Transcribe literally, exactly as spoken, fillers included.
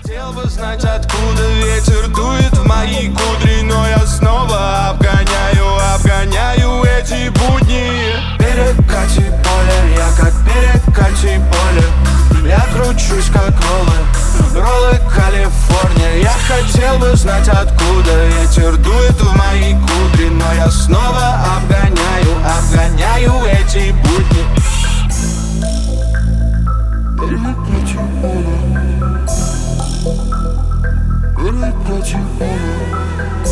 Хотел бы знать, откуда ветер дует в мои кудри, но я снова обгоняю, обгоняю эти будни. Перекати поле, я как перекати поле. Я кручусь как роллы, роллы Калифорния. Я хотел бы знать, откуда ветер дует в мои кудри, но я снова обгоняю, обгоняю эти будни. Перекати поле, перекати поле.